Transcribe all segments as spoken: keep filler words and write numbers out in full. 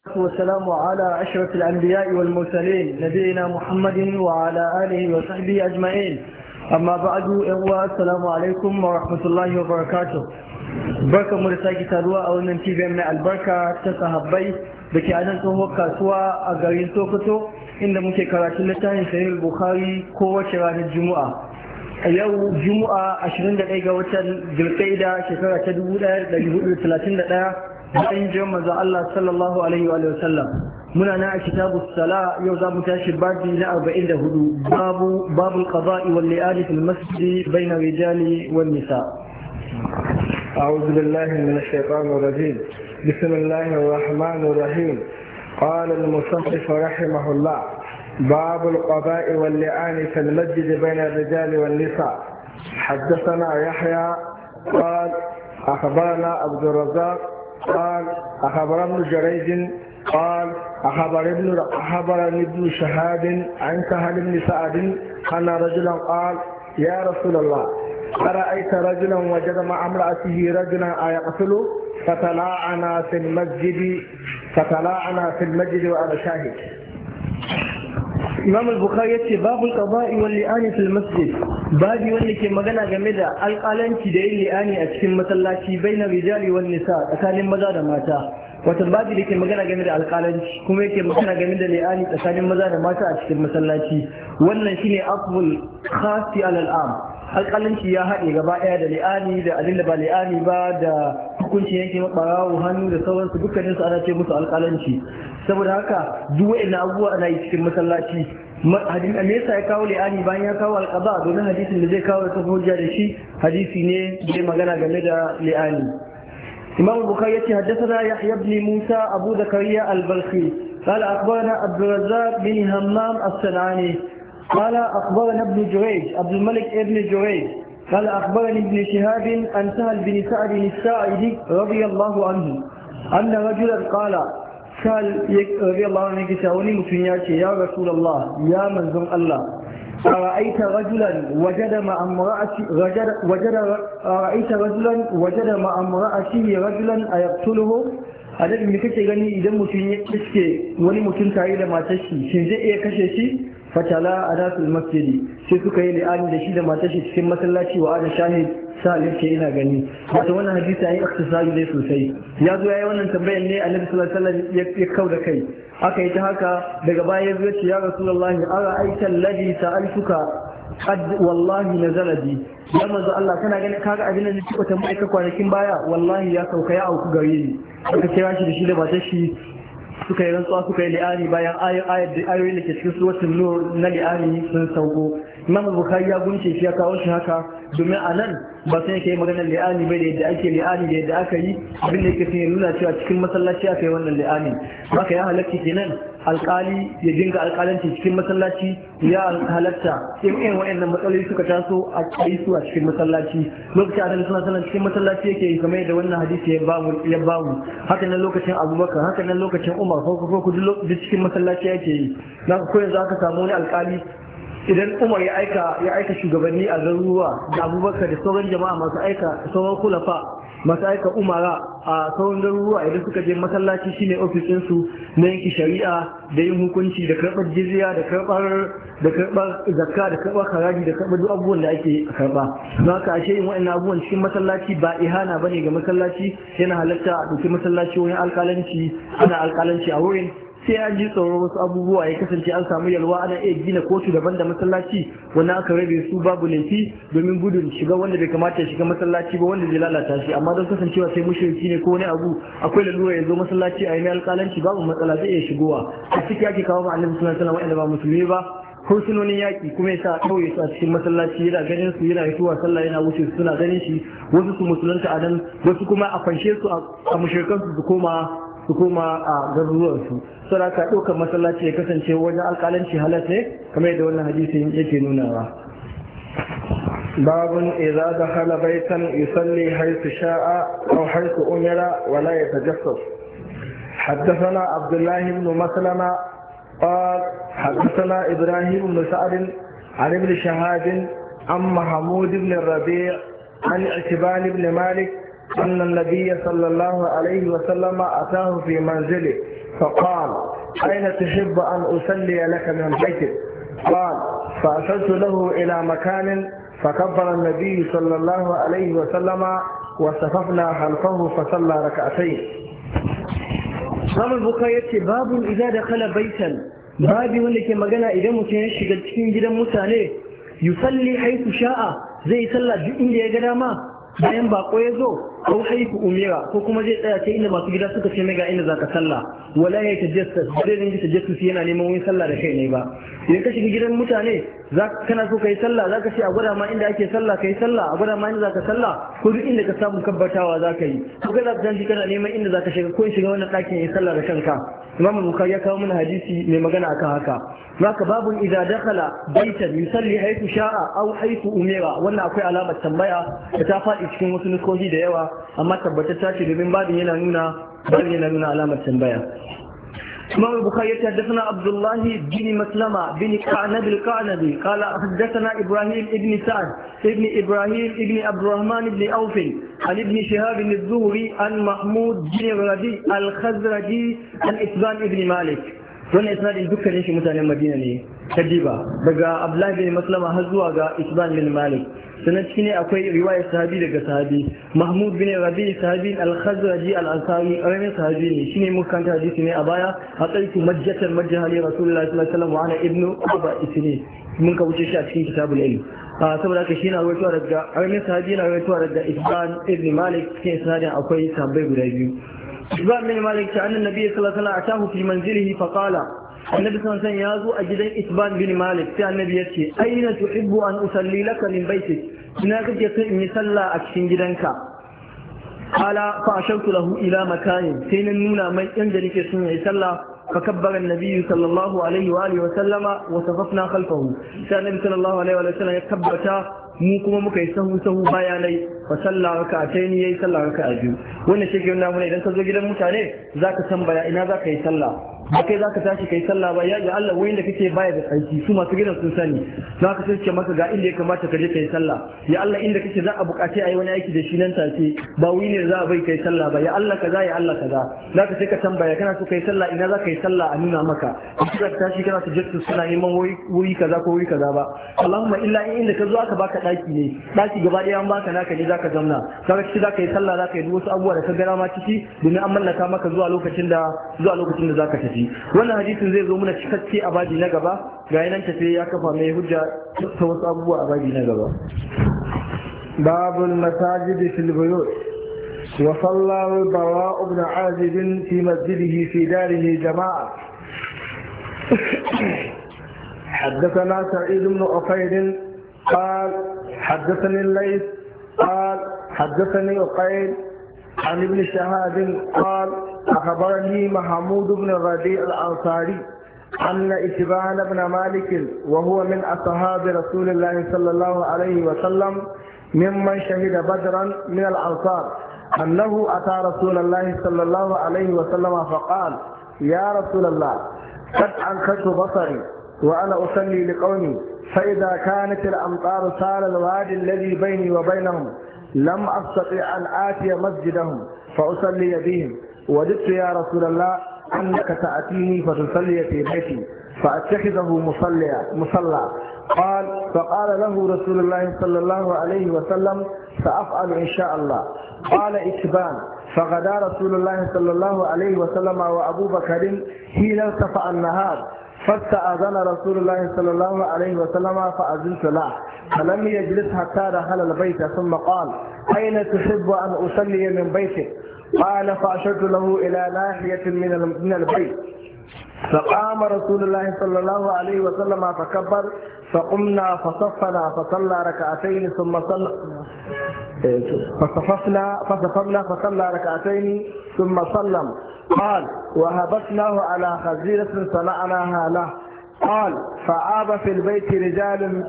والسلام على أشرف الأنبياء والمرسلين نبينا محمد وعلى آله وصحبه أجمعين. أما بعد السلام عليكم ورحمة الله وبركاته. بركة مرساكي تاروا أو ننتيب من البركة تسهبي بكي أنا تهو كاسوا أغارين توكتو إن ممكن كراتلتان سنين البخاري قوة شران الجمعة. yau juma'a ashirin da ɗaya ga watan zulqa'ida shekara ta dubu ɗaya da dubu talatin da ɗaya bayan jiran manzo Allah sallallahu alaihi wa sallam. Muna na a kitabu sala yau za mu tashi babi na arba'in da hudu babu babul qada'i wal li'ani fil masjid bayna rijali wan nisa. أعوذ بالله من الشيطان الرجيم. بسم الله الرحمن الرحيم. قال المصنف رحمه الله: باب القضاء واللعان في المسجد بين الرجال والنساء. حدثنا يحيى قال أخبرنا عبد الرزاق قال أخبر ابن جريج قال أخبر ابن أخبرني ابن شهاب عن سهل بن سعد أن رجلا قال: يا رسول الله، أرأيت رجلا وجد مع امرأته رجلا أيقتله؟ فتلاعنا في المسجد فتلاعنا في المسجد وأنا شاهد. Imam al-Bukhari yace babul qada'i wal li'ani fil masjid, babi wanda ke magana game da alƙalanci da yin li'ani a cikin masallaci baina rijali wan nisa, tsakanin maza da mata. Wata babi da ke magana game da alƙalanci kuma yake magana game da li'ani tsakanin maza da mata a cikin masallaci. Wannan shine afdal khasi alal am. Alƙalanci ya haɗe gaba ɗaya da li'ani da abin da ba li'ani ba da hukunci yanke maɓarawo hannu da sauransu, dukkaninsu ana ce musu alƙalanci. Saboda haka duk wa'annan abubuwa ana yi cikin masallaci. Hadin me yasa ya kawo li'ani bayan ya kawo alqada? Domin hadisin da zai kawo ta hujja da shi hadisi ne da magana game da li'ani. Imam Bukhari yace haddathana Yahya ibn Musa Abu Zakariya al-Balkhi قال أخبرنا عبد الرزاق بن همام الصنعاني قال أخبرنا ابن جريج عبد الملك ابن جريج قال أخبرني ابن شهاب عن سهل بن سعد الساعدي رضي الله عنه أن رجلا قال قال رضي الله عنه كساوني متنياتي: يا رسول الله، يا منزل الله، أرأيت رجلا وجد مع امرأته وجد وجد أرأيت رجلا وجد مع امرأته رجلا أيقتله؟ هذا من كتير غني إذا متني كسك ولي متن تايل ما تشي شنزة إيه كشيء فتلا أنا في المسجد شفتك إلى آن دشيد ما تشي في مسلاتي وأنا شاهد sa'alin ke ina gani. Wata wannan hadisi ya yi ikhtisari ne sosai. Ya zo ya yi wannan tambayar ne Annabi sallallahu alaihi wasallam ya kau da kai. Aka yi ta haka daga baya ya zo ya Rasulullahi, ara aita alladhi sa'altuka qad wallahi nazala bi. Ya manzo Allah, kana ganin kaga abin da nake tambaye ka kwanakin baya, wallahi ya sauka ya auku gare ni. Aka kira shi da shi da matar shi suka yi rantsuwa suka yi li'ani bayan ayoyin da ke cikin suratul nur na li'ani sun sauko. Imam Bukhari ya gunce shi ya kawo shi haka domin a nan ba sai yake maganar li'ani bai da yadda ake li'ani da yadda aka yi abin da yake sun yi nuna cewa cikin masallaci aka yi wannan li'ani. Haka ya halatta kenan alkali ya dinga alkalanci cikin masallaci, ya halatta in irin waɗannan matsaloli suka taso a yi su a cikin masallaci. Lokacin adalci suna sanar cikin masallaci yake yi kamar yadda wannan hadisi ya bamu ya bamu haka nan lokacin Abubakar, haka nan lokacin Umar, ko ko duk cikin masallaci yake yi. Na ko yanzu aka samu wani alkali idan Umar ya aika ya aika shugabanni a garuruwa da Abubakar da sauran jama'a masu aika sauran kulafa masu aika umara a sauran garuruwa, idan suka je masallaci shine ofisin su na yanki shari'a da yin hukunci da karɓar jizya da karɓar da karɓar zakka da karɓar haraji da karɓar duk abubuwan da ake karɓa. Don haka ashe yin wa'annan abubuwan cikin masallaci ba ihana bane ga masallaci, yana halatta a ɗauki masallaci wani alƙalanci ana alƙalanci a wurin. Sai an ji tsoron wasu abubuwa ya kasance an samu yalwa ana iya gina kotu daban da masallaci wanda aka rabe su babu laifi domin gudun shiga wanda bai kamata ya shiga masallaci ba wanda zai lalata shi. Amma don kasancewa sai mushriki ne ko wani abu akwai lalura ya zo masallaci a yi mai alƙalanci babu matsala, zai iya shigowa. A ciki ake kawo ma Annabi sallallahu alaihi wasallam wanda ba musulmi ba fursunonin yaƙi kuma ya sa ɗauye su a cikin masallaci, yana ganin su, yana fitowa sallah yana wuce su suna ganin shi, wasu su musulunta a nan, wasu kuma a fanshe su a mushrikan su su koma su koma a garuruwansu. Sura ka ɗaukar masallaci ya kasance wajen alƙalanci halas ne kamar yadda wannan hadisin yake nunawa. باب إذا دخل بيتا يصلي حيث شاء أو حيث أمر ولا يتجسس. حدثنا عبد الله بن مسلمة قال حدثنا إبراهيم بن سعد عن ابن شهاب عن محمود بن الربيع عن اعتبان بن مالك أن النبي صلى الله عليه وسلم أتاه في منزله فقال أين تحب أن أصلي لك من بيتك؟ قال فأرسلت له إلى مكان فكبر النبي صلى الله عليه وسلم وصففنا خلفه فصلى ركعتين. Imam al-Bukhari yace babu idza dakhala baitan, babu wanda ke magana idan mutum ya shiga cikin gidan mutane yusalli haythu sha'a, zai salla duk inda ya ga dama bayan bako ya zo, ko haifu umira ko kuma zai tsaya ce inda masu gida suka ce mai ga inda zaka salla, wala ya tajassas bare ne ji tajassus yana neman wani salla da kai ne ba. Idan ka shiga gidan mutane za kana so kai salla zaka ce a gwada ma inda ake salla kai salla, a gwada ma inda zaka salla, ko duk inda ka samu kabbatawa zaka yi, ko kai zaka tanti kana neman inda zaka shiga ko shiga wannan ɗakin yi salla da kanka. Imam Bukhari ya kawo mana hadisi mai magana akan haka. Zaka babu idza dakhala baitan yusalli haythu sha'a aw haythu umira, wannan akwai alamar tambaya da ta faɗi cikin wasu nuskohi da yawa amma tabbatacce ce domin babin yana nuna babin yana nuna alamar tambaya. إمام البخاري حدثنا عبد الله بن مسلمة بن قعنب القعنبي قال حدثنا إبراهيم بن سعد ابن إبراهيم ابن عبد الرحمن بن أوف عن ابن شهاب الزهري عن محمود بن ربيع الخزرجي عن إتبان بن مالك. wannan isnadin dukkanin shi mutanen Madina ne kadiba daga Abdullah bin Maslama har zuwa ga Isban bin Malik. Sannan ciki ne akwai riwayar sahabi daga sahabi Mahmud bin Rabi sahabi al-Khazraji al-Ansari ƙaramin sahabi ne shine muka kanta hadisi ne a baya a tsarki majjatar majjahali Rasulullahi sallallahu alaihi wasallam wa ana ibnu Aba Isni mun ka wuce shi a cikin kitabul ilm. saboda haka shi na rawaitowa daga ƙaramin sahabi na rawaitowa daga Isban ibn Malik cikin isnadin akwai sahabbai guda biyu. إسبان بن مالك أن النبي صلى الله عليه وسلم أتاه في منزله فقال النبي صلى الله عليه وسلم يازو أجدين إسبان بن مالك كان النبي يتشي أين تحب أن أصلي لك من بيتك ناقد يطيع مسلى أكشن جدنك قال فأشرت له إلى مكان سين النونا من ينجلك سنة يسلى فكبر النبي صلى الله عليه وآله وسلم وصففنا خلفه كان النبي صلى الله عليه وآله وسلم يكبرتا mu kuma muka yi sahu sahu bayanai fa sallah raka'atayn yayi sallah raka'a biyu wannan shi ke nuna mana idan ka zo gidan mutane zaka tambaya ina zaka yi sallah ba kai zaka tashi kai sallah ba ya Allah wurin da kake baya da tsarki su masu gidan sun sani zaka tace maka ga inda ya kamata ka je kai sallah ya Allah inda kake za a buƙaci ayi wani aiki da shi nan take ba wuri ne za a bai kai sallah ba ya Allah kaza ya Allah kaza zaka sai ka tambaya kana so kai sallah ina zaka yi sallah a nuna maka ka tashi kana sujjatu suna neman wuri kaza ko wuri kaza ba Allahumma illa inda ka zo aka baka daki ne daki gaba ɗaya an baka naka ne zaka zauna kaga ciki zaka yi sallah zaka yi duk wasu abubuwa da ka gara ma ciki domin an mallaka maka zuwa lokacin da zuwa lokacin da zaka tafi wannan hadisin zai zo mana cikakke a baji na gaba ga yanan tafi ya kafa mai hujja ta wasu abubuwa a baji na gaba babul masajid fil buyut wa sallallahu bara ibn azib fi masjidihi fi darihi jama'a حدثنا سعيد بن عقيل قال حدثني الليث قال حدثني عقيل عن ابن شهاب قال أخبرني محمود بن الربيع الأنصاري أن إتبان بن مالك وهو من أصحاب رسول الله صلى الله عليه وسلم ممن شهد بدرا من الأنصار أنه أتى رسول الله صلى الله عليه وسلم فقال يا رسول الله قد أنكرت بصري وأنا أصلي لقومي فإذا كانت الأمطار سال الوادي الذي بيني وبينهم لم أستطع أن آتي مسجدهم فأصلي بهم وددت يا رسول الله أنك تأتيني فتصلي في بيتي فأتخذه مصلى مصلى قال فقال له رسول الله صلى الله عليه وسلم سأفعل إن شاء الله قال إتبان فغدا رسول الله صلى الله عليه وسلم وأبو بكر حين ارتفع النهار فاستأذن رسول الله صلى الله عليه وسلم فأذنت له فلم يجلس حتى دخل البيت ثم قال أين تحب أن أصلي من بيتك قال فأشرت له إلى ناحية من البيت فقام رسول الله صلى الله عليه وسلم فكبر فقمنا فصفنا فصلى ركعتين ثم صلى فصففنا فصفنا فصلى ركعتين ثم سلم قال وهبطناه على خزيرة صنعناها له قال فعاب في البيت رجال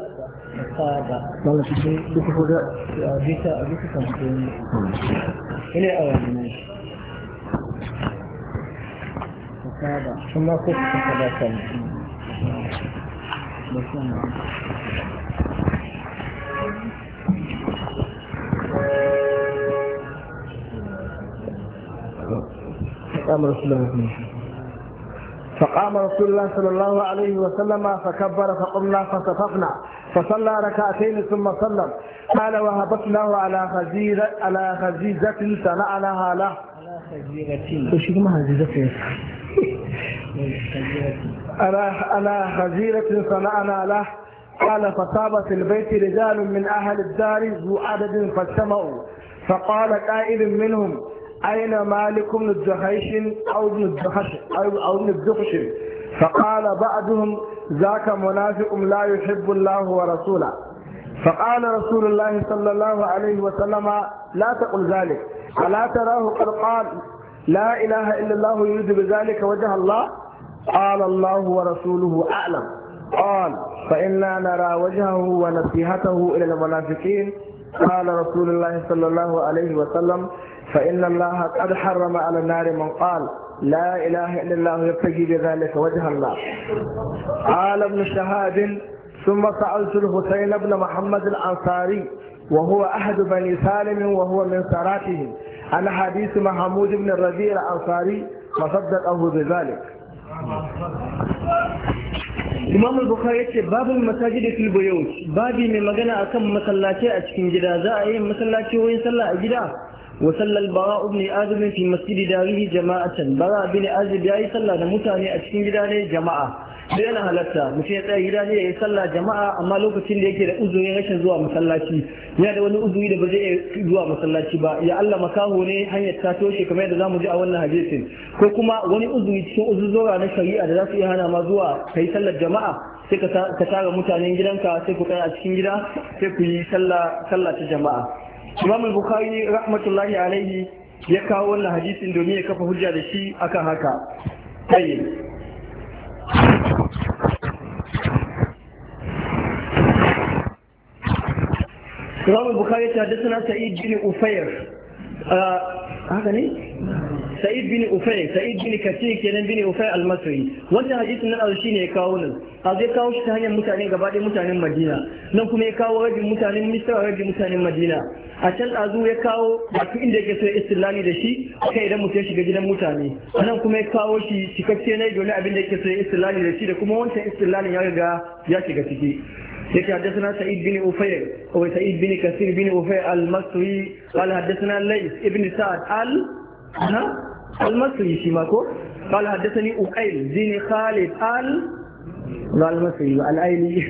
ثم قلت قام رسول الله فقام رسول الله صلى الله عليه وسلم فكبر فقمنا فصففنا فصلى ركعتين ثم سلم قال وهبطناه على خزيرة على خزيزة صنعناها له على خزيرة وش ما خزيزة على على خزيرة صنعنا له قال فصاب في البيت رجال من أهل الدار ذو عدد فاجتمعوا فقال قائل منهم أين مالك بن الجحيش أو ابن الجحش أو, أو ابن الجحش فقال بعضهم ذاك منافق لا يحب الله ورسوله فقال رسول الله صلى الله عليه وسلم لا تقل ذلك ألا تراه قد قال لا إله إلا الله يريد بذلك وجه الله قال الله ورسوله أعلم قال فإنا نرى وجهه ونصيحته إلى المنافقين قال رسول الله صلى الله عليه وسلم فإن الله قد حرم على النار من قال لا إله إلا الله يبتغي بذلك وجه الله. قال ابن شهاب ثم سألت الحسين بن محمد الأنصاري وهو أحد بني سالم وهو من سراتهم عن حديث محمود بن الربيع الأنصاري فصدقه بذلك. Imam al-Bukhari yace babul masajid fil buyut, babi mai magana akan masallaci a cikin gida. Za a yi masallaci wurin sallah a gida. Wa sallal bara ibn azib fi masjid darihi jama'atan. Bara ibn azib yayi sallah da mutane a cikin gida ne jama'a. Sai yana halatta mutum ya tsaya gida ne yayi sallah jama'a, amma lokacin da yake da uzurin rashin zuwa masallaci, yana da wani uzuri da ba zai iya zuwa masallaci ba, ya Allah makaho ne hanyar ta toshe kamar yadda zamu ji a wannan hadisin, ko kuma wani uzuri cikin uzuzura na shari'a da za su iya hana ma zuwa kai sallar jama'a, sai ka tara mutanen gidanka sai ku tsaya a cikin gida sai ku yi sallah sallah ta jama'a. Imam al-Bukhari rahmatullahi alaihi ya kawo wannan hadisin domin ya kafa hujja da shi akan haka. Tayyib. Imam al-Bukhari ya haddathana Sa'id bin Ufayr. haka ne? Sa'id bin Ufay, Sa'id bin Kathir kenan bin Ufay al-Masri. Wannan hadisin nan shi ne ya kawo nan. A zai kawo shi ta hanyar mutane gaba ɗaya mutanen Madina. Nan kuma ya kawo rabin mutanen Misra, rabin mutanen Madina. A can azu ya kawo baki inda yake so ya istilali da shi, akai idan mutum ya shiga gidan mutane. Nan kuma ya kawo shi cikakke ne dole abin da yake so ya istilali da shi da kuma wancan istilalin ya riga ya shiga ciki. يكي حدثنا سعيد بن أفير أو سعيد بن كثير بن أفير المصري قال حدثنا الليث ابن سعد ال ها المصري شيماكو قال حدثني أقيل بن خالد ال لا المصري الأيلي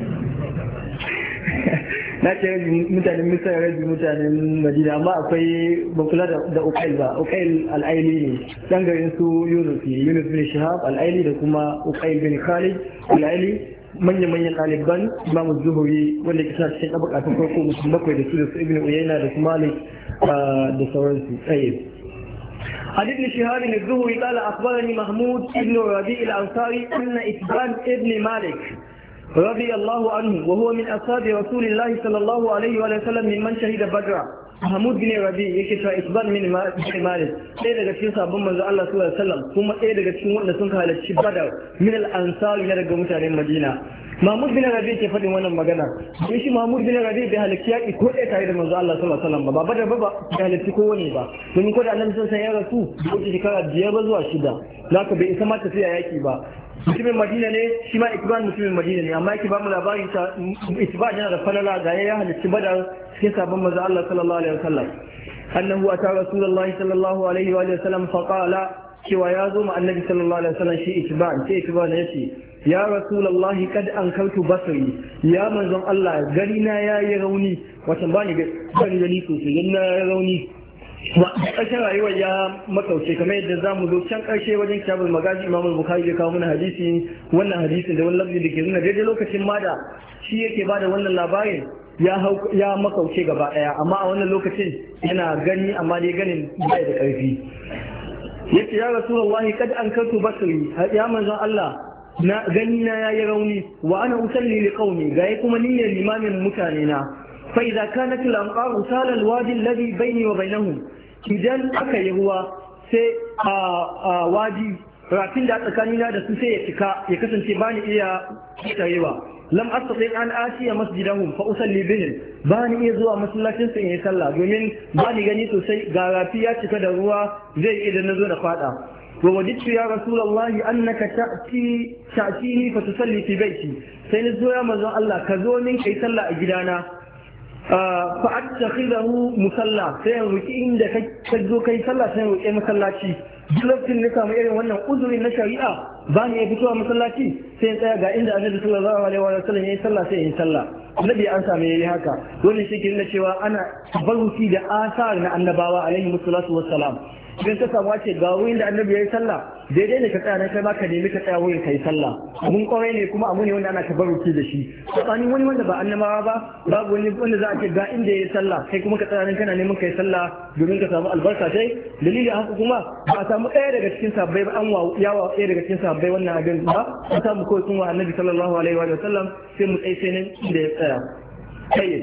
na ce mutanen misar rabi mutanen madina amma akwai bakula da ukail ba ukail al'aili ne dan garin su yunus ne yunus bin shihab al'aili da kuma ukail bin khalid al'aili manya-manyan ɗaliban imamu zuhuri wanda ke sa cikin ɗabaka ta farko mutum bakwai da su da su ibn uyayna da su malik da sauransu tsaye عن ابن شهاب الزهري قال أخبرني محمود بن ربيع الأنصاري أن إتبان ابن مالك رضي الله عنه وهو من أصحاب رسول الله صلى الله عليه وسلم ممن شهد بدرا Mahmud bin Rabi yake cewa Isban min Malik ɗaya daga cikin sabon manzo Allah sallallahu alaihi wasallam kuma ɗaya daga cikin wanda sun halarci Badar min al-Ansari na daga mutanen Madina. Mahmud bin Rabi ke faɗin wannan magana. Shi shi Mahmud bin Rabi bai halarci yaƙi ko ɗaya tare da manzo Allah sallallahu alaihi wasallam ba. Ba Badar ba ba bai halarci ko wani ba. Domin ko da Annabi sun san ya rasu da wuce shekara biyar ba zuwa shida. Zaka bai isa ma tafiya yaƙi ba. Mutumin Madina ne shi ma Ikban mutumin Madina ne amma yake ba mu labarin ta Ikban yana da falala ga ya halarci Badar cikin sabon manzo Allah sallallahu alaihi wasallam annahu ata rasulullahi sallallahu alaihi wa sallam fa qala cewa ya zo ma annabi sallallahu alaihi wasallam shi itban sai itban yace ya rasulullahi kad ankaltu basri ya manzon Allah gari na yayi rauni wata bani gari gani sosai gari na yayi rauni wa ƙarshen rayuwar ya makauce kamar yadda zamu zo can ƙarshe wajen kitabul magazi Imam Bukhari ya kawo mana hadisi wannan hadisin da wannan lafzi da ke nuna daidai lokacin ma da shi yake bada wannan labarin ya makauce gaba daya amma a wannan lokacin yana gani amma dai ganin bai da karfi yace ya rasulullahi kad ankartu basri ya manzon Allah na gani na yayi rauni wa ana usalli li qaumi ga kuma ni ne limamin mutane na fa idza kanat al anqar sala al wadi alladhi bayni wa bainahum idan aka yi ruwa sai a wadi rafin da tsakanina da su sai ya cika ya kasance bani iya tarewa lam astati an atiya masjidahum fa usalli bihim bani iya zuwa masallacin su in yi sallah domin bani gani sosai ga rafi ya cika da ruwa zai idan nazo da fada wa wajidtu ya rasulullahi annaka ta'ti ta'tini fa tusalli fi baiti sai ni zo ya manzon Allah ka zo min kai sallah a gidana fa attakhidahu musalla sai in roki inda ka zo kai sallah sai in roki masallaci duk lokacin da samu irin wannan uzurin na shari'a ba ne ya fito a masallaci sai in tsaya ga inda annabi sallallahu alaihi wa sallam yayi sallah sai in sallah annabi an samu yayi haka wannan shi ke nuna cewa ana tabarruki da asar na annabawa alaihi wasallatu wassalam idan ka samu wace ga wurin da annabi yayi sallah daidai ne ka tsaya nan kai ma ka nemi ka tsaya wurin kai sallah abun kwarai ne kuma abu ne wanda ana tabarruki da shi tsakanin wani wanda ba annabawa ba babu wani wanda za a ce ga inda yayi sallah kai kuma ka tsaya nan kana neman kai sallah domin ka samu albarka sai dalilin haka kuma ba a samu ɗaya daga cikin sabbai ba an yawa ɗaya daga cikin sabbai wannan abin ba an samu kawai sun wa annabi sallallahu alaihi wa sallam sai mu tsaye sai nan inda ya tsaya kai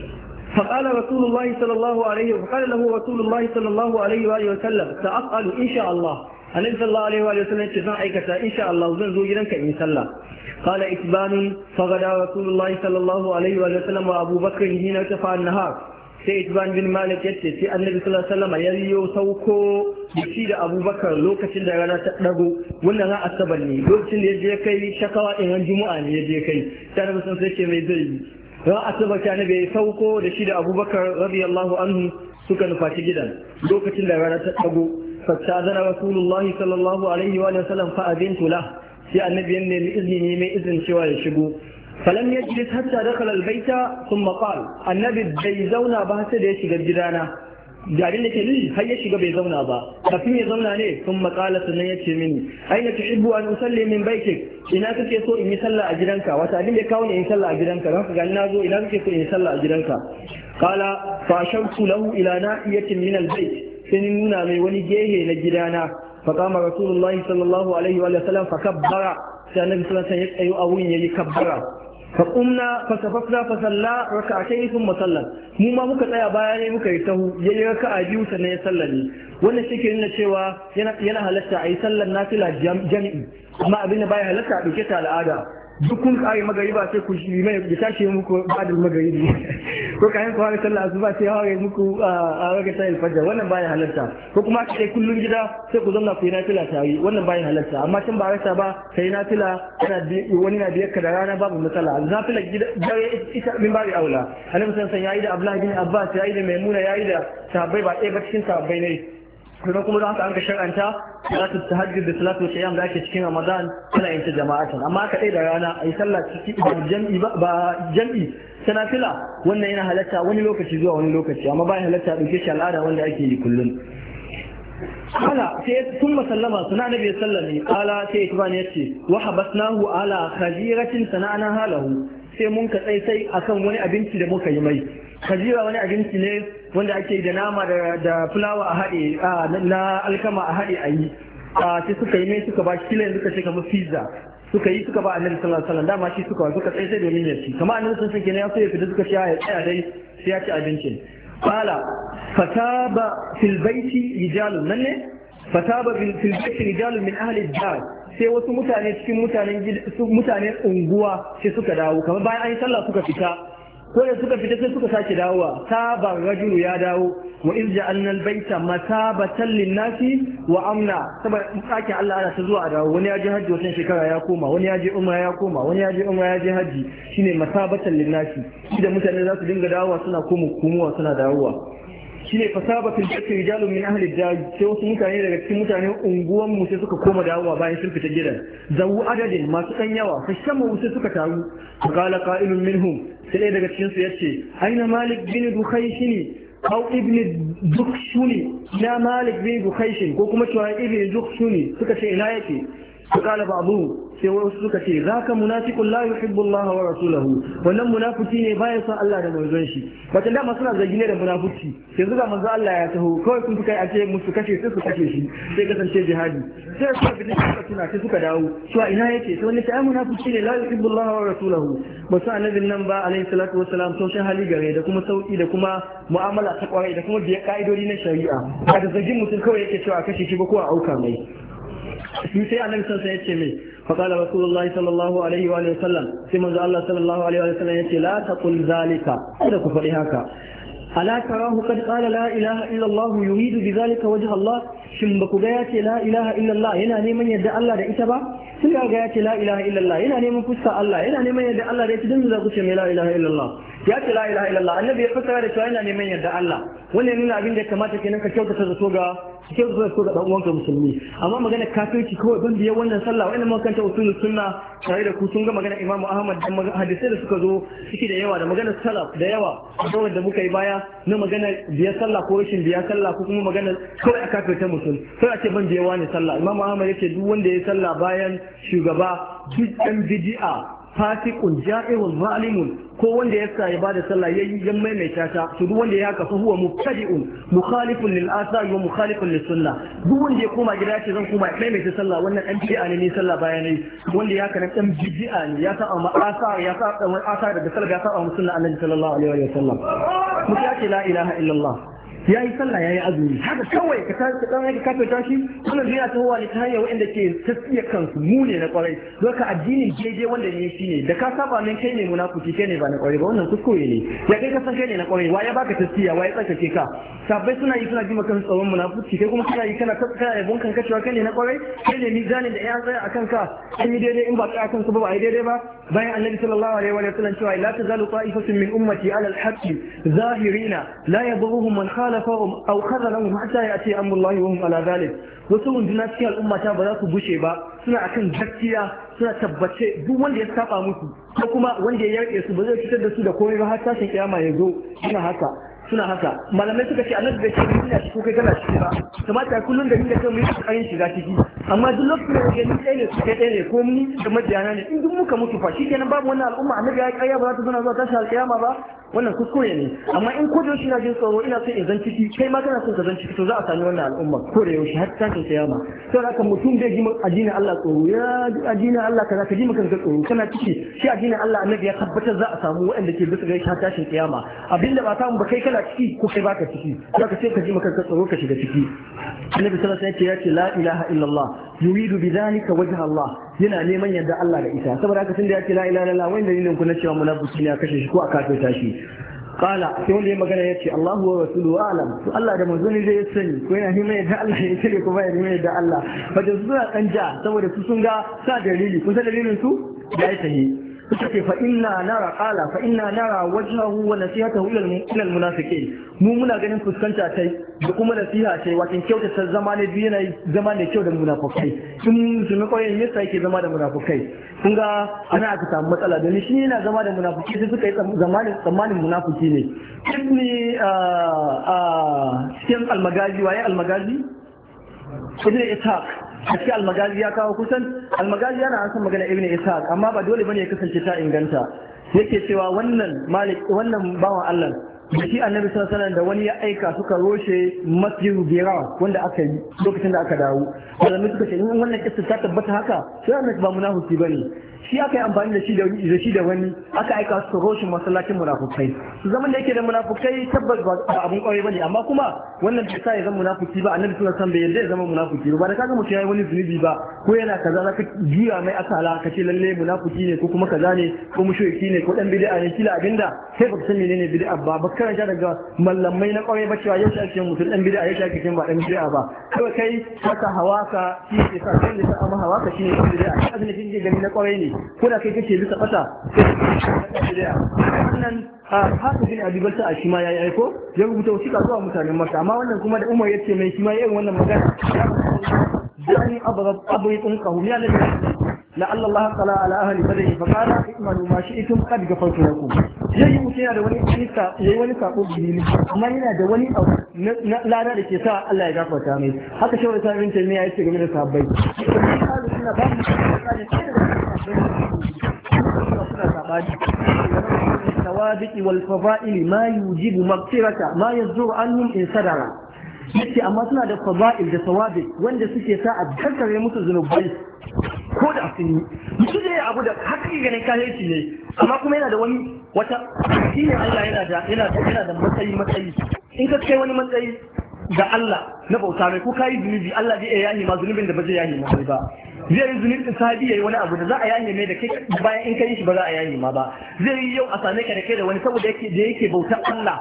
فقال رسول الله صلى الله عليه فقال له رسول الله صلى الله عليه وآله وسلم سأفعل إن شاء الله النبي صلى الله عليه وآله وسلم تفعل أيكتا إن شاء الله وزن زوجرا كإن صلى قال إتبان فغدا رسول الله صلى الله عليه وآله وسلم وأبو بكر هنا ارتفع النهار sai Itban bin Malik yace sai Annabi sallallahu alaihi wasallam ya yiwo sauko shi da Abubakar lokacin da rana ta dago wannan ran asabar ne lokacin da yaje kai shakawa din ran juma'a ne yaje kai sai Annabi sallallahu alaihi wasallam sai ce mai zai ran asabar ta Annabi ya sauko da shi da Abubakar radiyallahu anhu suka nufaci gidan lokacin da rana ta dago fastazana Rasulullahi sallallahu alaihi wa sallam fa adintu la sai Annabi ya nemi izini mai izin cewa ya shigo فلم يجلس حتى دخل البيت ثم قال النبي bai zauna ba sai da ya shiga gidana jarin da ke ni har ya shiga bai zauna ba kafin ya zauna ne sun makala sannan ya ce mini aina tuhibbu an usalli min baitik ina kake so in yi sallah a gidanka wata abin da ya kawo ni in sallah a gidanka zaka ga na zo ina kake so in yi sallah a gidanka qala fa ashamtu lahu ila na'iyatin min albayt sai ni nuna mai wani gehe na gidana fa qama rasulullahi sallallahu alaihi wa sallam fa kabbara sai annabi sallallahu alaihi wa sallam ya tsayo a wurin yayi kabbara فقمنا فصففنا فصلى ركعتين ثم صلى mu ma muka tsaya baya ne muka yi tahu yayi raka'a biyu sannan ya sallame wannan shi ke nuna cewa yana yana halatta a yi sallar nafila jami'i amma abin da baya halatta a dauke ta al'ada duk kun kare magariba sai ku shi mai ya tashi muku ba'dal magaribi ko kayan ku har sallar asuba sai hawaye muku a rage ta alfajr wannan baya halatta ko kuma sai kullun gida sai ku zauna ku yi nafila tare wannan baya halatta amma tun ba rasa ba sai nafila kana wani na biyar ka da rana babu matsala nafila gida dare ita min babu aula annabi sallallahu alaihi wasallam yayi da Abdullah bin Abbas yayi da Maimuna yayi da sahabbai ba ɗaya ba cikin sahabbai ne kuma kuma da haka an ka shar'anta salatu tahajjud da salatu qiyam da ake cikin Ramadan ana yin ta jama'atan amma ka dai da rana ayi sallah ciki ba jami'i ba jami'i sanafila wannan yana halatta wani lokaci zuwa wani lokaci amma ba halatta dauke shi al'ada wanda ake yi kullum kala sai sun masallama suna nabi sallami kala sai itban yace wa habasnahu ala khajiratin sana'ana halahu sai mun ka tsai sai akan wani abinci da muka yi mai khajira wani abinci ne wanda ake da nama da fulawa a haɗe na alkama a haɗe a yi sai suka yi mai suka ba shi kila suka ce kamar pizza suka yi suka ba annabi sallallahu alaihi wasallam dama shi suka suka tsaye sai domin ya ci kamar annabi sun sake ne ya so ya fita suka ce ya tsaya dai sai ya ci abincin qala fataba fil baiti rijalun nan ne fataba fil baiti rijalun min ahli ad-dar sai wasu mutane cikin mutanen mutanen unguwa sai suka dawo kamar bayan an yi sallah suka fita ko da suka fita sai suka sake dawowa saban rajulu ya dawo wa iz ja'alna al-baita matabatan lin-nasi wa amna saboda sake Allah ana ta zuwa a dawo wani ya je hajji wata shekara ya koma wani ya je umra ya koma wani ya je umra ya je hajji shine matabatan lin-nasi da mutane za su dinga dawowa suna koma kumuwa suna dawowa shine fasabatul baiti rijalun min ahli ad-dar sai wasu mutane daga cikin mutanen unguwan mu sai suka koma dawowa bayan sun fita gidan zawu adadin masu dan yawa fashamu sai suka taru qala qa'ilun minhum sai daga cikin su yace aina malik bin dukhayshini aw ibn dukhshuni ina malik bin dukhaysh ko kuma cewa ibn dukhshuni suka ce ina yake qala ba'du sai wasu suka ce zaka munafiqun la yuhibbu Allah wa rasuluhu wannan munafiki ne baya son Allah da manzon shi wata dama suna zargi ne da munafiki yanzu ga manzon Allah ya taho kawai sun kai a ce musu kashe sai su kashe shi sai kasance jihadi sai su bi suka tuna sai suka dawo cewa ina yake sai wani ta munafiki ne la yuhibbu Allah wa rasuluhu ba su annabin nan ba alaihi salatu wassalam saukin hali gare da kuma sauki da kuma mu'amala ta kwarai da kuma biyar ka'idodi na shari'a ba da zargin mutum kawai yake cewa kashe shi ba ko a auka mai shi sai annabi sallallahu alaihi wasallam ya ce mai فقال رسول الله صلى الله عليه وآله وسلم سيما الله صلى الله عليه وآله وسلم يقول لا تقل ذلك هذا كفر هكا ala tarahu qad qala la ilaha illa Allah yuridu bidhalika wajha Allah shin ba ku ga ya ce la ilaha illa Allah yana neman yadda Allah da ita ba sun ga ya ce la ilaha illa Allah yana neman fuska Allah yana neman yadda Allah da ita dan za ku ce mai la ilaha illa Allah ya ce la ilaha illa Allah annabi ya fassara da cewa yana neman yadda Allah wannan nuna abin da ya kamata kenan ka kyautata zato ga kyautata zato ga dan uwanka musulmi amma magana kafirci kawai ban biye wannan sallah wannan mun kanta usulul sunna tare da ku sun ga magana Imam Ahmad da hadisai da suka zo ciki da yawa da magana salaf da yawa da muka yi baya na magana biya sallah ko rashin biya sallah ko kuma magana kawai a kafirta mutum sai a ce ban biye wani sallah Imam Ahmad yace duk wanda ya sallah bayan shugaba duk dan bid'a fasiqun ja'irun zalimun ko wanda ya sa ya bada sallah yayi yan maimaita ta to duk wanda ya haka fa huwa mubtadi'un mukhalifun lil athar wa mukhalifun lis sunnah duk wanda ya koma gida ce zan koma maimaita sallah wannan dan bid'a ne ni sallah bayanai wanda ya haka dan bid'a ne ya sa amma asar ya sa dan asar da sallah ya sa amma sunna annabi sallallahu alaihi wa sallam mutum ya ce la ilaha illallah ya yi sallah ya yi azumi haka kawai ka ta ka dan ka kafe tashi wannan zai ta hawa ne ta hanyar wanda ke tasfiya kansu mu ne na kwarai don ka addinin jeje wanda ne shi ne da ka saba min kai ne munafiki kai ne ba na kwarai ba wannan kuskure ne ya kai ka san kai ne na kwarai wa ya baka tasfiya wa ya tsarkake ka sabbai suna yi suna ji maka tsawon munafiki kai kuma kana yi kana kana yabon kanka cewa kai ne na kwarai kai ne mizanin da ya tsaya akan ka an yi daidai in ba tsaya akan su ba ba yi daidai ba bayan annabi sallallahu alaihi wa sallam cewa la tazalu ta'ifatun min ummati ala al-haqqi zahirina la yadurruhum man خالفهم أو خذلهم حتى يأتي أمر الله وهم على ذلك wasu runduna cikin al'ummata ba za su bushe ba suna akan gaskiya suna tabbace duk wanda ya saba musu ko kuma wanda ya yarke su ba zai fitar da su da komai ba har tashin kiyama ya zo suna haka suna haka malamai suka ce annabi bai ce ina ciki kai kana ciki ba kamata kullun da ni da kai mu yi kokarin shiga ciki amma duk lokacin da gani ɗaya ne su kai ɗaya ne ko ni da majiyana ne in duk muka mutu fa shikenan babu wannan al'umma annabi ya kayya ba za ta zana zuwa tashin alkiyama ba wannan kuskure ne amma in ko da yaushe ina jin tsoro ina son in zan ciki kai ma kana son ka zan ciki to za a sami wannan al'umma ko da yaushe har tashin kiyama to haka mutum zai ji addinin Allah tsoro ya addinin Allah kaza ka ji maka tsoro kana ciki shi addinin Allah annabi ya tabbatar za a samu waɗanda ke bisa ga har tashin kiyama abinda ba samu ba kai kana ciki ko kai baka ciki zaka sai ka ji maka tsoro ka shiga ciki annabi sallallahu alaihi wasallam ya ce la ilaha illallah yuridu bidhalika wajha Allah yana neman yadda Allah da ita saboda haka tunda ya ce la ilaha illallah wanda dalilin ku na cewa munafiki ne a kashe shi ko a kafirta shi qala sai wanda ya magana yace Allahu wa rasuluhu a'lam to Allah da manzo ne zai sani ko yana neman yadda Allah ya ce ko ba ya neman yadda Allah fa da su suna dan ja saboda su sun ga sa dalili kun san dalilin su ya yi sahi suka ce fa inna nara qala fa inna nara wajhahu wa nasihatahu ila al-munafiqin mu muna ganin fuskanta tai da kuma nasiha tai wato kyautata zama ne biyu yana zama ne kyau da munafikai sun sun koyi yasa yake zama da munafikai kun ga ana aka samu matsala domin shi yana zama da munafikai sai suka yi zamanin tsammanin munafiki ne ibni a a cikin al-magazi waye al-magazi ibn ishaq a cikin almagazi ya kawo kusan almagazi yana an san magana ibn ishaq amma ba dole bane ya kasance ta inganta yake cewa wannan malik wannan bawan Allah da shi annabi sallallahu alaihi wasallam da wani ya aika suka roshe masjidu bira wanda aka yi lokacin da aka dawo malamai suka ce in wannan kissa ta tabbata haka sai annabi ba munafiki bane shi aka yi amfani da shi da shi da wani aka aika su roshin masallacin munafukai su zaman da yake da munafukai tabbas ba abun kwarai bane amma kuma wannan bai sa ya zama munafiki ba annabi sallallahu alaihi wasallam bai yarda ya zama munafiki ba da kaga mutum yayi wani zunubi ba ko yana kaza zaka jiya mai asala ka ce lalle munafiki ne ko kuma kaza ne ko mushriki ne ko dan bid'a ne kila abinda sai baka san menene bid'a ba ba karanta daga mallamai na kwarai ba cewa yau ake mutum dan bid'a yau ake ba dan bid'a ba kawai kai haka hawaka shi ke sa kai ne amma hawaka shi ne bid'a abin da kike gani na kwarai ne ko da kai kake bisa fata wannan haka bin abi balta a shi ma yayi aiko ya rubuta wasiƙa zuwa mutanen Makka amma wannan kuma da Umar yace mai shi ma yayin wannan magana yani abrab abri tunqahu ya nabi la Allah qala ala ahli badri fa qala ikmalu ma shi'tum qad ghafartu lakum yayi mutum yana da wani kisa yayi wani sako bilili amma yana da wani abu na lada da ke sa Allah ya gafarta mai haka shawara ta bin taymiya yace game da sahabbai suna ba الثوابت والفضائل ما يوجب مغفرة ما يصدر عنهم إن صدر yace amma suna da fada'il da sawabi wanda suke sa a kankare musu zunubai ko da asini mutu da abu da hakiki ganin kahirci ne amma kuma yana da wani wata shine Allah yana da yana da yana da matsayi matsayi in ka kai wani matsayi da Allah na bauta mai ko kai zunubi Allah zai yahi ma zunubin da ba zai yahi ma ba zai yi zunubin sahabi yayi wani abu da za a yahi mai da kai bayan in kai shi ba za a yahi ma ba zai yi yau a same ka da kai da wani saboda yake da yake bautar Allah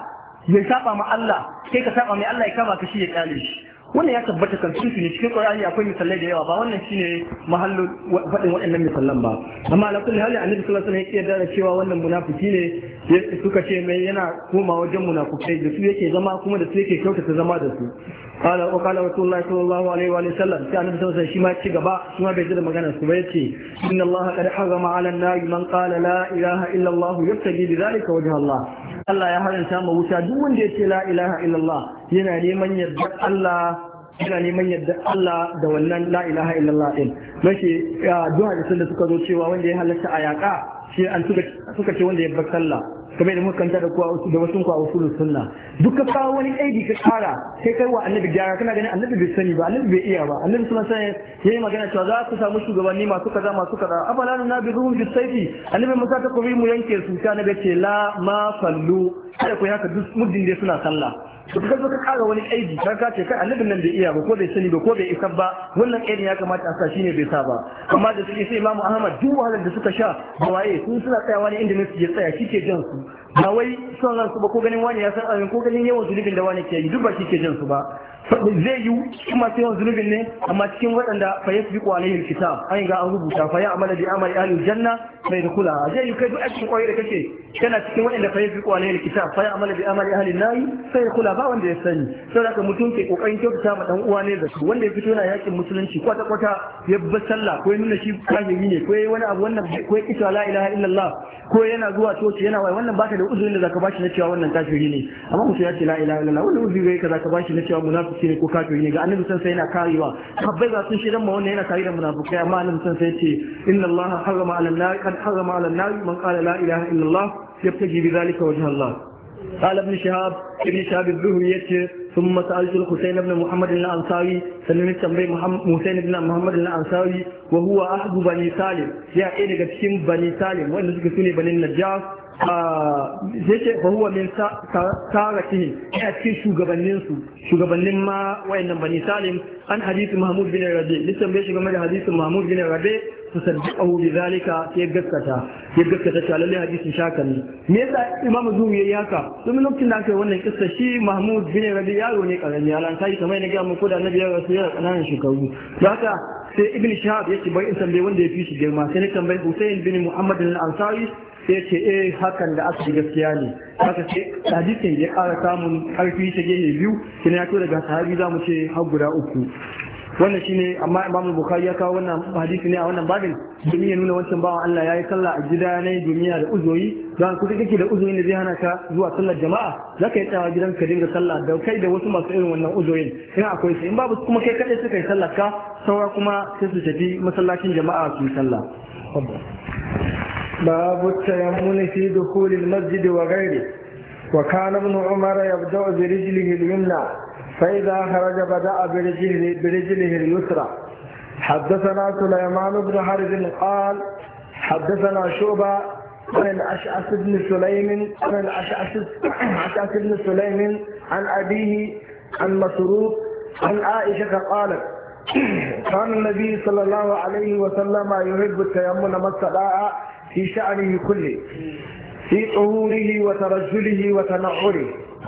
ya saba ma Allah kai ka saba mai Allah ya kama ka shi ya kyale shi wannan ya tabbata kan sunni ne cikin Qur'ani akwai misalai da yawa ba wannan shine mahallin faɗin waɗannan misalan ba amma ala kulli hali annabi sallallahu alaihi wasallam yake da cewa wannan munafiki ne suka ce mai yana koma wajen munafikai da su yake zama kuma da su yake kyautata zama da su qala wa qala rasulullahi sallallahu alaihi wa sallam sai annabi sallallahu alaihi wasallam shi ma ci gaba shi ma bai ji da magana su ba yace inna allaha qad harrama ala an-nar man qala la ilaha illa allah yabtaghi bi dhalika wajha allah Allah ya haranta ma wuta duk wanda yace la ilaha illa allah yana neman yarda Allah yana neman yadda Allah da wannan la ilaha illallah din mace duk hadisin da suka zo cewa wanda ya halatta a yaƙa shi an suka ce wanda ya bar sallah kamar da muka kanta da kuwa da wasu kuwa usulul sunna duk ka kawo wani aidi ka kara sai kai wa annabi gyara kana ganin annabi bai sani ba annabi bai iya ba annabi sallallahu alaihi wasallam yayi magana cewa za ku samu shugabanni masu kaza masu kaza afala nabiruhum bisayfi annabi musa ta kobi mu yanke su ta nabi ce la ma fallu kada ku haka duk muddin dai suna sallah to ka zo ka kara wani aidi ka ka ce kai annabin nan bai iya ba ko bai sani ba ko bai isa ba wannan aidi ya kamata a sa shine bai sa ba amma da suke sai Imam Ahmad duk wahalar da suka sha da waye sun suna tsayawa ne inda nasu ya tsaya shike jan su ba wai son ransu ba ko ganin wani ya san abin ko ganin yawan zunubin da wani ke yi duk ba shi ke jan su ba zai yi cikin masu yawan zunubin ne amma cikin waɗanda fa yasbiqu alaihi alkitab an ga an rubuta fa ya amala bi amali ahli janna fa yadkhula zai yi kai duk aikin koyi da kake kana cikin waɗanda fa yasbiqu alaihi alkitab fa ya amala bi amali ahli nar fa yadkhula ba wanda ya sani sai haka mutum ke kokarin kyautata ma dan uwa ne da su wanda ya fito yana yakin musulunci kwata kwata ya bi sallah ko ya nuna shi kafiri ne ko ya wani abu wannan ko ya kita la ilaha illallah ko yana zuwa coci yana wai wannan baka da uzurin da zaka bashi na cewa wannan kafiri ne amma mutum ya ce la ilaha illallah wannan uzuri ka zaka bashi na cewa munafiki ne ko kafiri ne ga annabi san sai yana karewa habbai ga sun shirin ma wannan yana kare da munafikai amma annabi san sai ce inna allaha harrama ala an-nar qad harrama ala an-nar man qala la ilaha illallah yabtaji bi dhalika wajha allah قال ابن شهاب ابن شهاب الزهري ثم سألت الحسين بن محمد الأنصاري سنن تنبي حسين بن محمد الأنصاري وهو أحد بني سالم يا إيه كتشين بني سالم وإن سكتوني بني النجار zai fa huwa min taratihim ya cikin shugabannin su shugabannin ma wayannan bani salim an hadisi mahmud bin rabi lisan bai shiga mai hadisi mahmud bin rabi su saddahu bi zalika ya gaskata ya gaskata ta lalle hadisin shaka ne me yasa imamu zuhri yayi haka domin lokacin da aka yi wannan kissa shi mahmud bin rabi yaro ne karami alan sai kamar ne ga mu ko da annabi ya rasu ya kananan shekaru haka sai ibn shahab yace bai in tambaye wanda ya fi shi girma sai ne tambayi husayn bin muhammad al-ansari sai ce eh hakan da aka gaskiya ne haka sai hadisin ya ƙara samun ƙarfi ta gehe biyu kina ya to daga sahabi zamu ce har guda uku wannan shine amma Imam Bukhari ya kawo wannan hadisi ne a wannan babin domin ya nuna wancan bawan Allah yayi sallah a gida ne duniya da uzuri dan kuka kake da uzurin da zai hana ka zuwa sallar jama'a zaka yi tsawa gidan ka dinga sallah da kai da wasu masu irin wannan uzurin in akwai su in babu kuma kai kadai suka yi sallar ka saura kuma sai su tafi masallacin jama'a su yi sallah باب التيمم في دخول المسجد وغيره وكان ابن عمر يبدأ برجله اليمنى فإذا خرج بدأ برجله, برجله اليسرى حدثنا سليمان بن حرب قال حدثنا شعبة عن الأشعث بن سليم عن الأشعث بن سليم عن أبيه عن مسروق عن عائشة قالت كان النبي صلى الله عليه وسلم يحب التيمم ما استطاع في شأنه كله في طهوره وترجله وتنعره.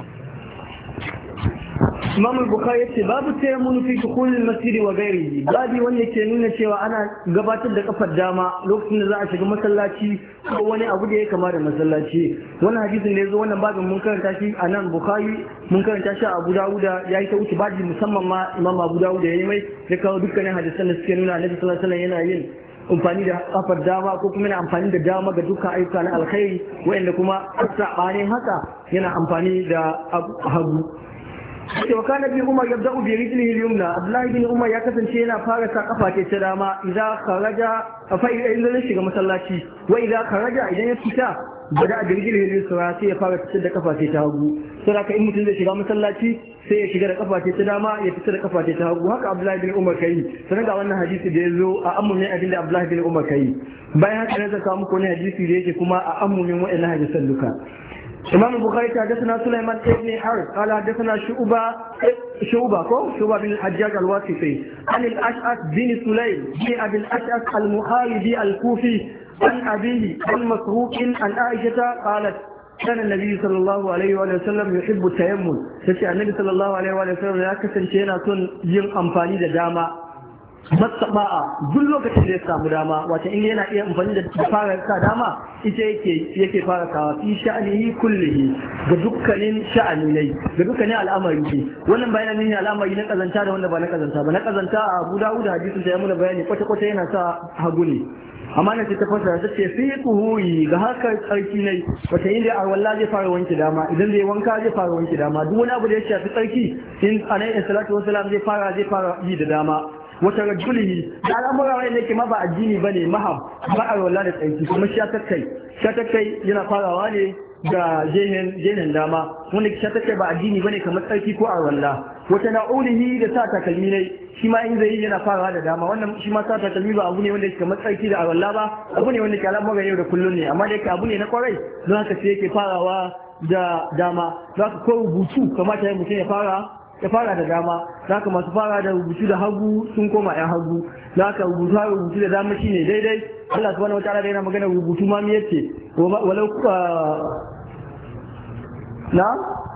Imam al-Bukhari yace babu tayammunu fi dukhul al-masjid wa ghairihi babu wanda ke nuna cewa ana gabatar da kafar dama lokacin da za a shiga masallaci ko wani abu da ya kama da masallaci wannan hadisin da yazo wannan babin mun karanta shi a nan Bukhari mun karanta shi a Abu Dawud yayi ta wuce baji musamman ma Imam Abu Dawud yayi mai ya kawo dukkanin hadisan da suke nuna Annabi sallallahu alaihi wasallam yana yin amfani da kafar dama ko kuma yana amfani da dama ga dukkan ayyuka na alkhairi wanda kuma sabanin haka yana amfani da hagu wa kana bi umar yabda'u bi rijlihi al-yumna abdullahi bin umar ya kasance yana fara sa kafa ce ta dama idan kharaja fa idan zai shiga masallaci wa idan kharaja idan ya fita bada bi rijlihi al-yusra sai ya fara fitar da kafa ce ta hagu saboda in mutum zai shiga masallaci sai ya shiga da kafa ce ta dama ya fita da kafa ce ta hagu haka abdullahi bin umar kai sanan ga wannan hadisi da yazo a ammumin abin da abdullahi bin umar kai bayan haka ne zan kawo muku wani hadisi da yake kuma a ammumin wa'annan hadisan duka إمام البخاري حدثنا سليمان بن حرب قال حدثنا شعبة شعبة كو شعبة بن الحجاج الواسطي عن الأشعث بن سليم بن أبي الأشعث المحاربي الكوفي عن أبيه عن مسروق عن عائشة قالت كان النبي صلى الله عليه وسلم يحب التيمم تشي النبي صلى الله عليه وسلم ya kasance yana son yin amfani da dama matsaba'a duk lokacin da ya samu dama wata in yana iya amfani da fara sa dama ita yake yake fara kawa fi sha'anihi kullihi ga dukkanin sha'ani ne ga dukkanin al'amari ne wannan bayanan ne al'amari na kazanta da wanda ba na kazanta ba na kazanta a Abu Dawud hadisin da ya muna bayani kwata kwata yana sa hagu ne amma na ce ta fasara ta ce fi kuhuyi ga harkar tsarki ne wata inda a walla zai fara wanke dama idan zai wanka zai fara wanke dama duk wani abu da ya shafi tsarki in alayhi salatu wasalam zai fara zai fara yi da dama wata rajulihi da al'amura wanda yake ma ba addini bane mahab ba a walla da tsarki kuma shatakkai shatakkai yana farawa ne da jehen jehen dama wanda shatakkai ba addini bane kamar tsarki ko a walla wata na'ulihi da sa takalmi ne shi ma in zai yi yana farawa da dama wannan shi ma sa takalmi ba abu ne wanda yake kamar tsarki da awalla ba abu ne wanda ke al'amura yau da kullum ne amma da yake abu ne na kwarai don haka sai yake farawa da dama za ka ko rubutu kamata ya mutum ya fara ya fara da dama za ka masu fara da rubutu da hagu sun koma yan hagu za ka rubutu har rubutu da dama shine daidai Allah subhanahu wataala da yana magana rubutu ma me yace walau na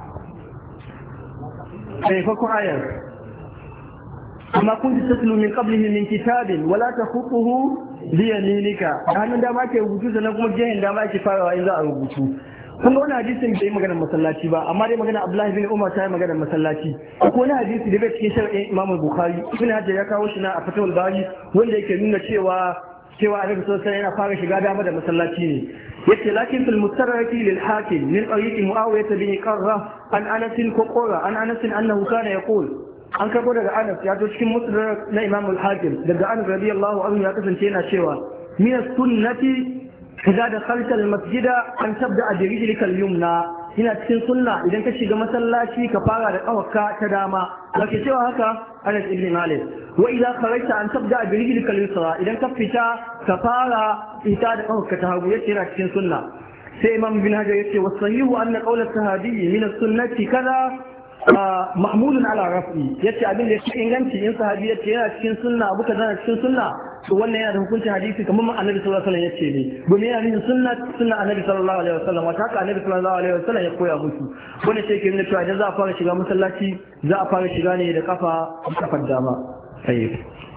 sai farkon ayar amma kun ji tatlu min qablihi min kitabin wala takhutuhu bi yaminika hannun dama ke rubutu sannan kuma gehen dama ke farawa in za a rubutu kun ga wani hadisin bai magana masallaci ba amma dai magana Abdullahi bin Umar ta yi magana masallaci akwai wani hadisi da bai cikin sharhin Imam Bukhari Ibn Hajar ya kawo shi na a Fathul Bari wanda yake nuna cewa cewa Annabi sallallahu alaihi yana fara shiga dama da masallaci ne yace lakin fil mustaraki lil hakim min tariqi Muawiyah bin Qarra an Anas ko Qura an Anas annahu kana yaqul an karbo daga Anas ya zo cikin musnad na Imam al-Hakim daga Anas radiyallahu anhu ya kasance yana cewa min as-sunnati idza dakhalta al-masjida an tabda bi rijlika al-yumna ina cikin sunna idan ka shiga masallaci ka fara da kafarka ta dama kake cewa haka Anas ibn Malik wa idza kharajta an tabda bi rijlika al-yusra idan ka fita ka fara ita da kafarka ta hagu yace ina cikin sunna sai Imam Ibn Hajar yace wasahihu anna qawl as-sahabi min as-sunnati kaza mahmulun ala rafi yace abin da yake inganci in sahabi yace yana cikin sunna abu kaza yana cikin sunna to wannan yana da hukuncin hadisi kamar annabi sallallahu alaihi wasallam yace ne domin yana nufin sunna sunna annabi sallallahu alaihi wasallam wata haka annabi sallallahu alaihi wasallam ya koya musu wannan sai ke nuna cewa idan za a fara shiga masallaci za a fara shiga ne da kafa kafar dama sai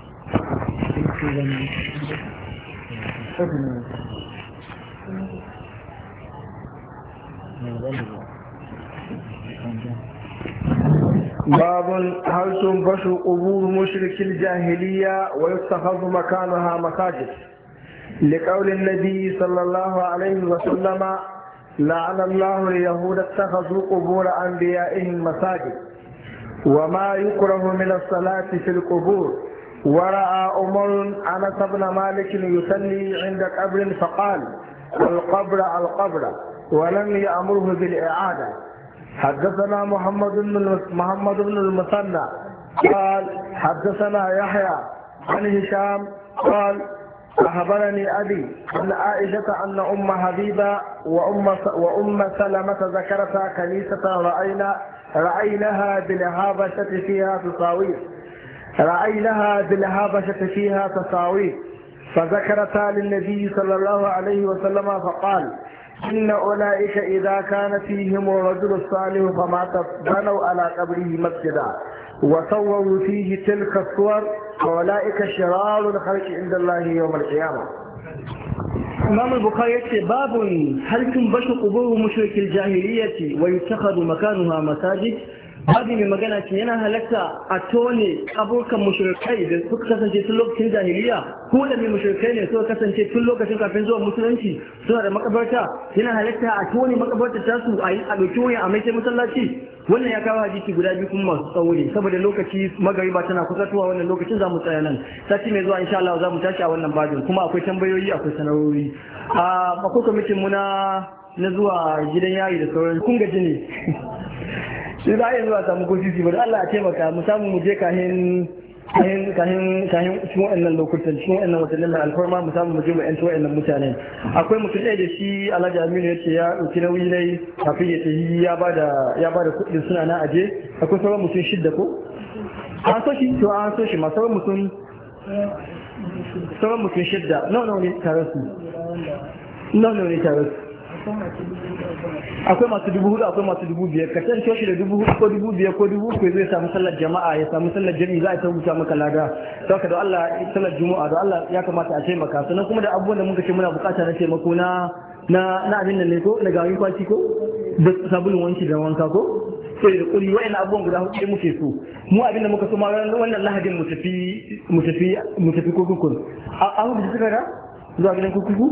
باب هل تنبش قبور مشرك الجاهلية ويتخذ مكانها مساجد لقول النبي صلى الله عليه وسلم لعن الله اليهود اتخذوا قبور أنبيائهم مساجد وما يكره من الصلاة في القبور ورأى عمر أنس بن مالك يصلي عند قبر فقال القبر القبر ولم يأمره بالإعادة. حدثنا محمد بن محمد بن المثنى قال حدثنا يحيى عن هشام قال أخبرني أبي أن عائشة أن أم حبيبة وأم وأم سلمة ذكرتا كنيسة رأينا رأيناها بالهابشة فيها تصاوير رأيناها بالهابشة فيها تصاوير فذكرتا للنبي صلى الله عليه وسلم فقال إن أولئك إذا كان فيهم الرجل الصالح فمات بنوا على قبره مسجدا وصوروا فيه تلك الصور وأولئك شرار الخلق عند الله يوم القيامة. إمام البخاري باب هل تنبش قبور مشرك الجاهلية ويتخذ مكانها مساجد. babu mai magana ce yana halatta a tone abokan mushrikai da suka kasance tun lokacin jahiliya ko da mai mushrikai ne suka kasance tun lokacin kafin zuwa musulunci suna da makabarta yana halatta a tone makabarta ta su a yi a ɗauki wani a mai masallaci. Wannan ya kawo hadisi guda biyu kuma masu tsawo ne saboda lokaci magariba tana kusatuwa wannan lokacin za mu tsaya nan sati mai zuwa insha Allah za mu tashi a wannan babin kuma akwai tambayoyi akwai sanarori a akwai kwamitin mu na na zuwa gidan yari da sauran kun gaji ne sai za a yi zuwa samu gosisi bari Allah a taimaka mu samu mu je kahin kahin kahin kahin cikin wannan lokutan cikin wannan watannin mai alfarma mu samu mu je mu yanto wannan mutanen akwai mutum ɗaya da shi Alhaji Aminu ya ce ya ɗauki nauyi ne kafin ya tafi ya bada ya bada kuɗin suna na aje akwai sauran mutum shidda ko an so shi to an so shi ma sauran mutum sauran mutum shidda nawa nawa ne tare su nawa nawa ne tare su akwai masu dubu hudu akwai masu dubu biyar ka san shi da dubu hudu ko dubu biyar ko dubu uku zai samu sallar jama'a ya samu sallar jami'i za a ta rubuta maka lada saboda da Allah sallar juma'a da Allah ya kamata a taimaka sannan kuma da abubuwan da muka ce muna bukata na taimako na na na abin da ne ko na garin kwaci ko da sabulun wanki da wanka ko sai da kuri wa'in abubuwan guda hudu muke so mu abin da muka so ma wannan lahadin mu tafi mu tafi mu tafi kokokon a hudu suka da zuwa gidan kurkuku?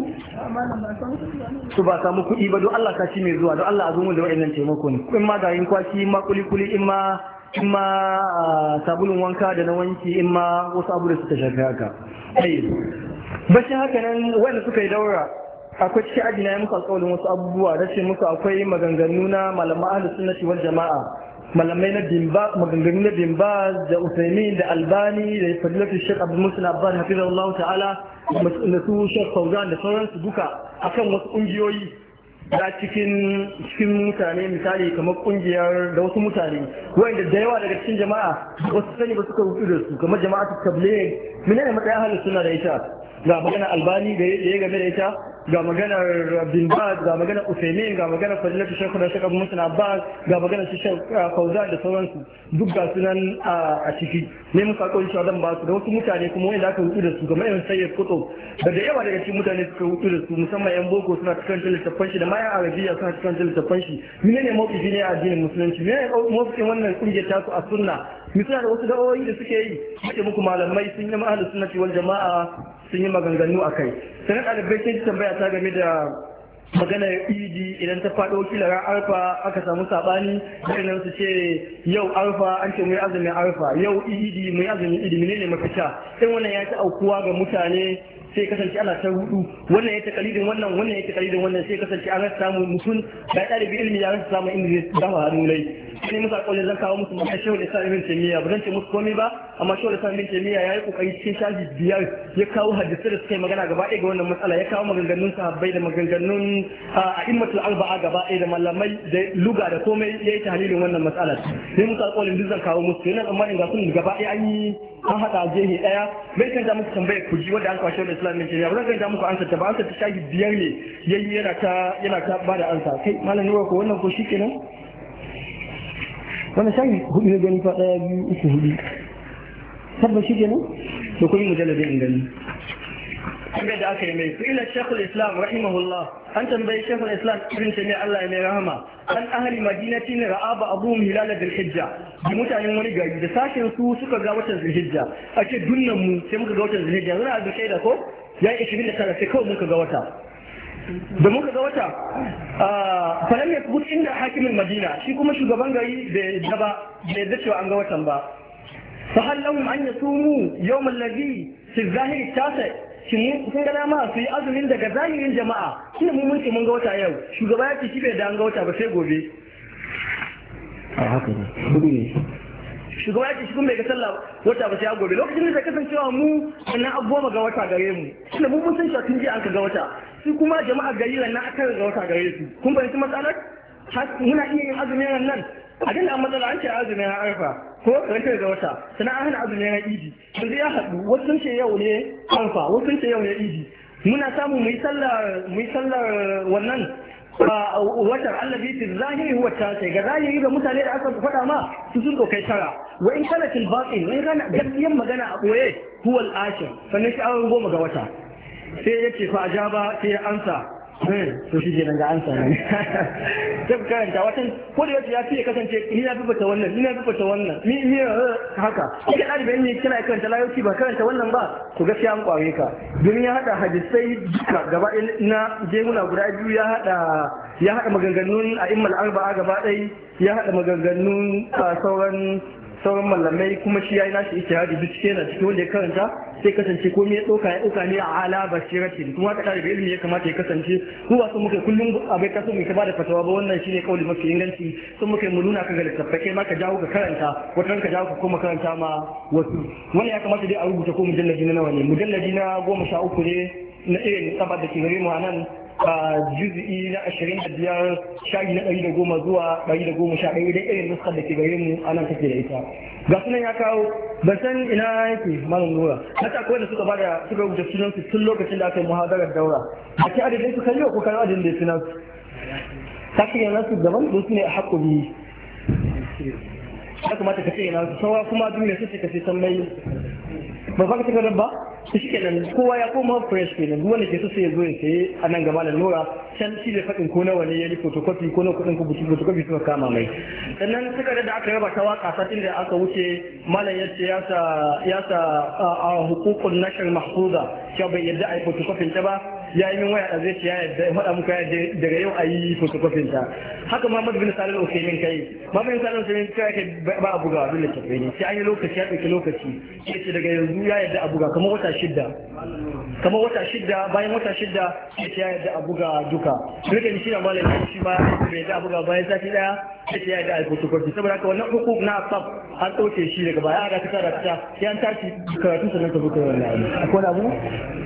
su ba samu kuɗi ba don Allah kashi mai zuwa don Allah a zo mu da wa'annan taimako ne in ma garin kwaci in ma kuli-kuli in ma in ma sabulun wanka da na wanki in ma wasu abu da suka shafi haka bashin haka nan wanda suka yi daura akwai cikin adina ya muku alƙawarin wasu abubuwa da ce muku akwai maganganu na malaman ahlus sunnati wal jama'a malamai na bimba maganganu na bimba da usaimin da albani da fadilatu shek abdul musul abban hafizahullahu ta'ala da su shek fauzan da sauransu duka akan wasu kungiyoyi da cikin cikin mutane misali kamar kungiyar da wasu mutane wanda da yawa daga cikin jama'a wasu sani ba suka rubuta da su kamar jama'atu tabligh menene matsayin ahlus sunna da ita ga magana albani da ya game da ita ga maganar bin baz ga maganar usaimin ga maganar fadilatu shekhu da shekhu musul abbas ga maganar su shekhu fauzan da sauransu duk ga sunan a ciki ne muka kawai shi zan ba su da wasu mutane kuma wanda aka rubuta da su kamar irin sayyid kutub da da yawa daga cikin mutane suka rubuta da su musamman yan boko suna cikin littattafan shi da ma yan arabiya suna cikin littattafan shi menene mawqifi ne a addinin musulunci menene mawqifin wannan kungiyar ta su a sunna misali da wasu da'o'i da suke yi suke muku malamai sun yi ahlus sunnati wal jama'a sun yi maganganu a kai sanar ɗalibai sai tambaya ta game da maganar idi idan ta faɗo kila ran arfa aka samu saɓani irin su ce yau arfa an ce mu yi azumin arfa yau idi mu yi azumin idi menene mafita sai wannan ya ta aukuwa ga mutane sai kasance ana ta hudu wannan ya ta kalidin wannan wannan ya ta kalidin wannan sai kasance an rasa samu mutum da ɗalibi ilimi ya rasa samu inda zai dafa hannu lai sai musu alƙawarin zan kawo musu magana shehu da sa ibn taymiya ba zan ce musu komai ba amma shehu da sa ibn taymiya ya yi kokari cikin shafi biyar ya kawo hadisi da suka yi magana gaba ɗaya ga wannan matsala ya kawo maganganun sahabbai da maganganun a'immatul arba'a gaba ɗaya da malamai da luga da komai ya yi tahlilin wannan matsala sai musu alƙawarin duk zan kawo musu yana tsammanin ga sun gaba ɗaya an yi an haɗa jehi ɗaya bai kan ta muku tambayar ku ji wanda an kawo shehu da islamin taymiya ba zan kan ta muku ansa ta ba ansa ta shafi biyar ne yayi yana ta yana ta bada ansa kai malam nura ko wannan ko shikenan wannan shayi hudu ne gani fa daya biyu uku hudu tabbas shi kenan to kun mujalladin in gani abin da aka yi mai su ila shekul islam rahimahullah an tambayi shekul islam ibn taymiya Allah ya mai rahama an ahli madinati ne ra'aba abuhum hilal dhul hijja da mutanen wani gari da sashen su suka ga watan dhul hijja ake dunnan mu sai muka ga watan dhul hijja zuna da shaida ko ya ishirin da tara sai kawai muka ga wata da muka ga wata falam ya kubut inda hakimin madina shi kuma shugaban gari bai daba bai da cewa an ga watan ba fa hal lahum an yasumu yawm alladhi fi zahiri tasa shin sun ga dama su yi azumin daga zahirin jama'a shine mun mun ce mun ga wata yau shugaba ya ce shi bai da an ga wata ba sai gobe a haka ne shugaba ya ce shi kuma bai ga sallah wata ba sai a gobe lokacin da kasancewa mu wannan abubuwa ga wata gare mu tunda mu mun san cewa tun jiya an ka ga wata su kuma jama'a gari nan aka ga wata gare su kun fahimci matsalar muna iya yin azumin nan a dinda matsala an ce azumin na arfa ko rantar ga wata sannan an hana azumin na idi yanzu ya haɗu wasu sun ce yau ne arfa wasu sun ce yau ne idi muna samu mu yi sallar mu yi sallar wannan watan allabi fi zahiri huwa tasai ga zahiri ga mutane da aka faɗa ma su sun kai tara wa in kana til batin wa in kana gaskiyan magana a boye huwa al-ashir sannan shi an goma ga wata sai ya ce fa ajaba sai ya ansa to shi ke nan ga ansa ne sai ku karanta watan ko da yace ya fiye kasance ni na bibata wannan ni na bibata wannan ni ni haka kike ɗalibin ne kina karanta layoci ba karanta wannan ba to gaskiya an kware ka domin ya hada hadisai duka gaba na jeguna guda biyu ya hada ya hada maganganun a'immal arba'a gaba ɗaya ya hada maganganun sauran sauran mallamai kuma shi yayi nashi ijtihadi duk cikin na cikin wanda ya karanta sai kasance komai ya doka ya doka ne a ala basirati kuma ka da ilimi ya kamata ya kasance ko ba sun muke kullum abai kaso mu ta bada fatawa ba wannan shine kauli mafi inganci sun muke mu nuna ka ga littafai ma ka jawo ka karanta wata ka jawo ka kuma karanta ma wasu wannan ya kamata dai a rubuta ko mujalladi na nawa ne mujalladi na goma sha uku ne na irin tsabar da ke gare mu a nan a juzi'i na ashirin da biyar sha'i na ɗari da goma zuwa ɗari da goma sha ɗaya idan irin nuskar da ke gare mu a nan take da ita ga sunan ya kawo ban san ina yake malam nura na ta akwai da suka bada suka rubuta sunan su tun lokacin da aka yi muhadarar daura a ce adadin su kalli ko kalli adadin da sunan ta shirya nasu daban don su ne a haƙuri ya kamata ka shirya nasu saura kuma duk mai suke ka sai san mai ba ba ka takardar ba su shi kenan kowa ya koma fresh kenan duk wanda ke so sai ya zo ya saye a nan gaba da lura can shi da faɗin ko nawa ne ya yi photocopy ko na kuɗin kubuci photocopy suka kama mai sannan takardar da aka raba ta waka satin da aka wuce malam ya ce ya sa a hukukun nashar mahfuza cewa bai yadda a yi photocopy ta ba ya yi min waya a zai ya yadda ya faɗa muka yadda daga yau a yi photocopy ta haka Muhammad bin Salih al-Usaimin kai Muhammad bin Salih al-Usaimin kai kai ba a buga abin da tafi ne sai an yi lokaci ya ɗauki lokaci ya ce daga yanzu ya yadda a buga kamar wata shidda kamar wata shidda bayan wata shidda ya ce ya yadda a buga duka rike shi na malam shi ma bai yadda a buga bayan sati daya ya ce ya yadda a yi photocopy saboda haka wannan hukuk na asaf an ɗauke shi daga baya aka kasa da kasa ya an tashi karatu sannan ka buga wannan abu akwai abu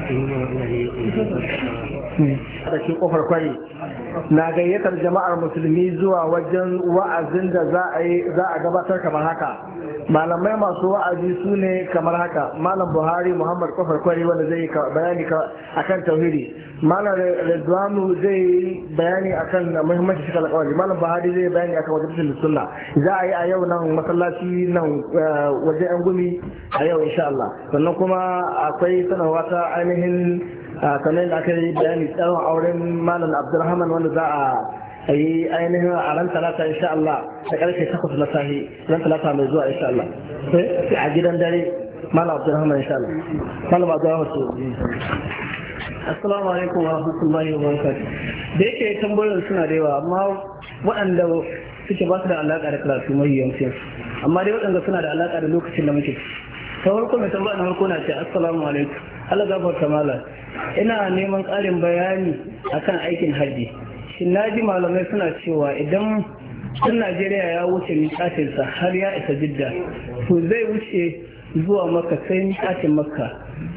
da shi kofar kwari na gayyatar jama'ar musulmi zuwa wajen wa'azin da za a yi za a gabatar kamar haka malamai masu wa'azi su ne kamar haka malam Buhari Muhammad kofar kwari wanda zai bayani akan tauhidi malam Redwanu zai yi bayani akan muhimmanci shi alƙawari malam Buhari zai bayani akan wajen sunna za a yi a yau nan masallaci nan waje yan gumi a yau insha Allah sannan kuma akwai sanarwa ta ainihin kamar da aka yi bayani tsawon auren malam Abdulrahman wanda za a yi ainihin a ran talata insha Allah da karfe takwas na sahi ran talata mai zuwa insha Allah a gidan dare malam Abdulrahman insha Allah malam Abdulrahman su assalamu alaikum wa rahmatullahi wa barakatuh da yake tambayoyin suna da yawa amma waɗanda suke ba su da alaƙa da karatu mai yawancin amma dai waɗanda suna da alaƙa da lokacin da muke ta farko mai tambaya na farko na ce assalamu alaikum Allah gafarta malam ina neman ƙarin bayani akan aikin hajji shin na ji malamai suna cewa idan ɗan Najeriya ya wuce miƙatinsa har ya isa Jidda to zai wuce zuwa Makka sai miƙatin Makka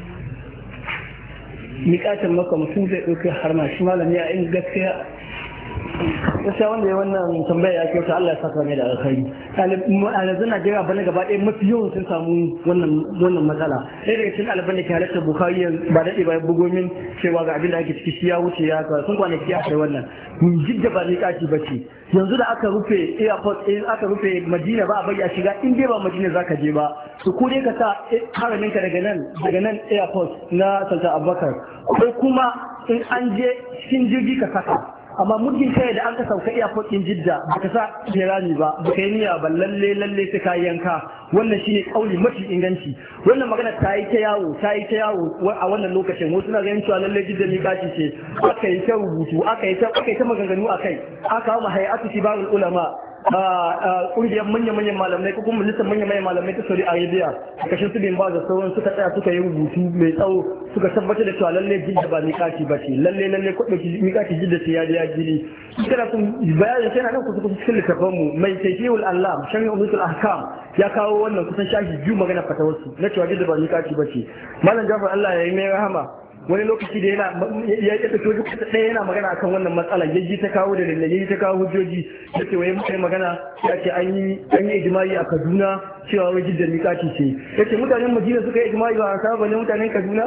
miƙatin Makka mutum zai ɗauki har ma shi malami ya in gaskiya gaskiya wanda ya wannan tambaya ya kyauta Allah ya saka mai da alkhairi ɗalibin Najeriya bane gaba ɗaya mafi yawan sun samu wannan matsala ɗaya daga cikin ɗaliban da ke halartar Bukhari ba daɗe ba bugo min cewa ga abin da ake ciki shi ya wuce ya ka sun kwanaki aka yi wannan mun jidda ba miƙaci ba ce yanzu da aka rufe airport aka rufe Madina ba a bari a shiga in dai ba Madina zaka je ba to ko dai ka sa haraminka daga nan daga nan airport na Sultan Abubakar ko kuma in an je cikin jirgi ka saka amma muddin kai da an ka sauka airport din Jidda baka sa kirani ba baka yi niyya ba lalle lalle sai ka yanka wannan shine kauli mafi inganci wannan magana ta yi ta yawo ta yi ta yawo a wannan lokacin wasu na ganin cewa lalle Jidda miƙaci ce aka yi ta rubutu aka yi ta aka yi ta maganganu akai aka kawo hay'atu kibarul ulama kungiyar manya-manyan malamai ko kuma lissan manya-manyan malamai ta Saudi Arabia kashin su bin ba da sauran suka tsaya suka yi rubutu mai tsawo suka tabbatar da cewa lalle Jidda ba miƙaci ba ce lalle lalle ko dauki miƙaci Jidda sai ya ya jini kana sun bayanin sai na nan kusa kusa cikin littafin mu mai tafsirul Allah sharhi ummatul ahkam ya kawo wannan kusan shafi biyu magana fatawarsu na cewa Jidda ba miƙaci ba ce malam Jafar Allah ya yi mai rahama wani lokaci da yana ya yi tafi duk ɗaya yana magana akan wannan matsala yaji ta kawo da lalle ta kawo hujjoji da ce wai mutai magana ya ce an yi an yi ijma'i a Kaduna cewa wai Jidda miƙaci ce yace mutanen Madina suka yi ijma'i ba a saba ne mutanen Kaduna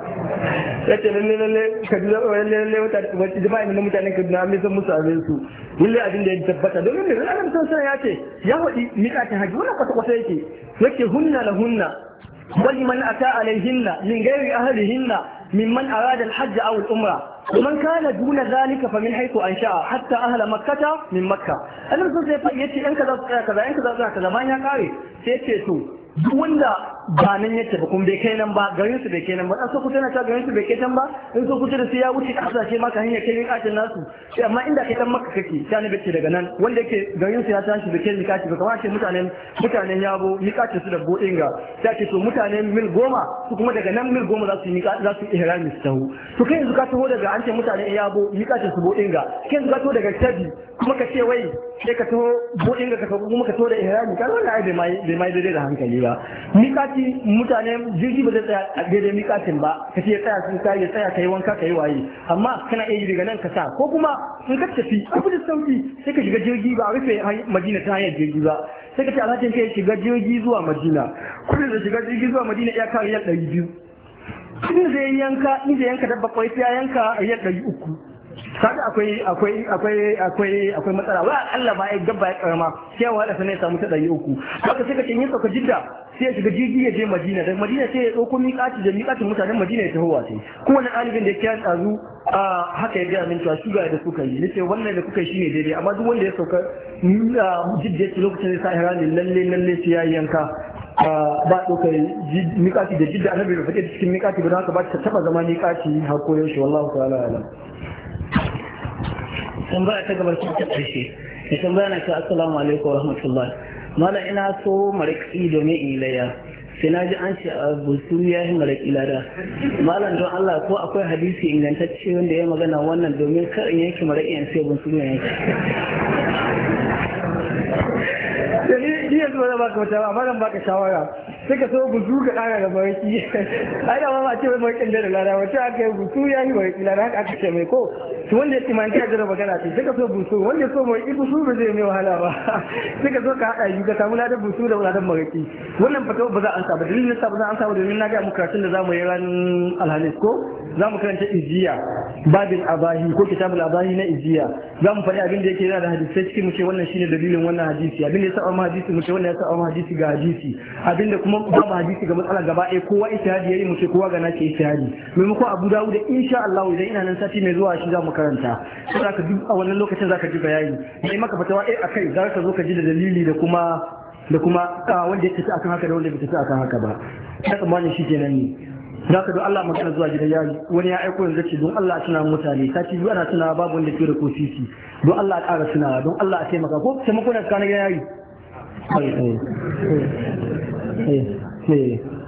yace lalle lalle Kaduna lalle lalle mutanen ijma'i ne mutanen Kaduna an san musu abin su lalle abin da ya tabbata don ne Allah mutum sai ya ce ya wadi miƙatin haji wannan kwata kwata yake yake hunna la hunna ولمن أتى عليهن من غير أهلهن ممن أراد الحج أو الأمرة ومن كان دون ذلك فمن حيث أنشأ حتى أهل مكة من مكة أنا مثلا سيفا يتي أنك ذا كذا أنك ذا كذا ما يقاري سيتي سو duk wanda ba nan yake ba kuma bai kai nan ba garin su bai kai nan ba dan so kuta na ta garin su bai kai nan ba in so kuta da sai ya wuce kasashe maka hanya kai katin nasu sai amma inda kai dan maka kake sai ne bace daga nan wanda yake garin su ya tashi bai kai mikati ba kamar ce mutanen mutanen yabo mikatin su da bodinga sai ce to mutanen mil goma su kuma daga nan mil goma za su yi za su ihrami su taho to kai yanzu ka taho daga an ce mutanen yabo mikatin su bodinga kai yanzu ka taho daga tabi kuma ka ce wai sai ka taho bodinga ka taho kuma ka taho da ihrami ka wannan ai bai mai bai mai daidai da hankali ba mikati mutane jirgi ba zai tsaya a daidai mikatin ba ka ce tsaya sun kai ya tsaya kai wanka kai waye amma kana iya daga nan ka sa ko kuma in ka tafi abu da sauki sai ka shiga jirgi ba a rufe Madina ta hanyar jirgi ba sai ka ce alhajin kai shiga jirgi zuwa Madina kudin da shiga jirgi zuwa Madina ya kawo riyal ɗari biyu kudin zai yanka in zai yanka dabba kwai sai ya yanka riyal ɗari uku kaga akwai akwai akwai akwai akwai matsala wa Allah ba ya gaba ya karama sai wa da sanai samu ta ɗari uku haka sai ka ce yin sauka jidda sai ya shiga jirgi ya je Madina da Madina sai ya dauko miƙati da miƙatin mutanen Madina ya taho wace kowane ɗalibin da ya kiyan tsazu haka ya gaya min cewa shuga da kuka yi nace wannan da kuka yi shine daidai amma duk wanda ya sauka jidda ya ce lokacin da sa ihrami lalle lalle sai ya yanka ba ɗaukar miƙati da jidda annabi da fake cikin miƙati ba don haka ba ta taɓa zama miƙati har ko yaushe wallahu ta'ala alam. tambaya ta gabar ta ƙarshe mai tambaya na ce assalamu alaikum wa rahmatullah mala ina so mariki domin in layya sai na ji an ce a busuru ya yi mariki lada malam don Allah ko akwai hadisi ingantacce wanda ya magana wannan domin kar in yanke mariki in sai busuru ya yanke ni yanzu ba baka wata amma zan baka shawara sai ka so buzu ka ƙara da mariki ai da ma ce mai marikin da lada wata aka yi buzu ya yi mariki lada haka aka ce mai ko to wanda ya timanci a jira magana ce sai ka so buzu wanda so mariki buzu ba zai mai wahala ba sai ka so ka haɗa yi ka samu ladan buzu da ladan mariki wannan fatawa ba za a ansa ba dalilin sa ba za a ansa ba domin na ga mu karatun da zamu yi ran alhamis ko za mu karanta ijiya babin abahi ko kitabul abahi na ijiya za mu faɗi abin da yake yana da hadisai cikin mu ce wannan shine dalilin wannan hadisi abin da ya saba ma hadisi mu ce wannan ya saba ma hadisi ga hadisi abin da kuma ba mu hadisi ga matsala gaba ɗaya kowa ijtihadi yayi mu ce kowa ga nace ijtihadi maimakon Abu Dawud insha Allah idan ina nan sati mai zuwa shi za mu karanta sai ka duk a wannan lokacin zaka ji bayani sai maka fatawa eh akai za ka zo ka ji da dalili da kuma da kuma wanda ya tafi akan haka da wanda bai tafi akan haka ba ya tsammani shi kenan ne za ka don Allah magana zuwa gidan yari wani ya aiko yanzu ce don Allah a tuna mutane sati biyu ana tunawa babu wanda ke da ko sisi don Allah a ƙara tunawa don Allah a taimaka ko taimako na tsakanin yari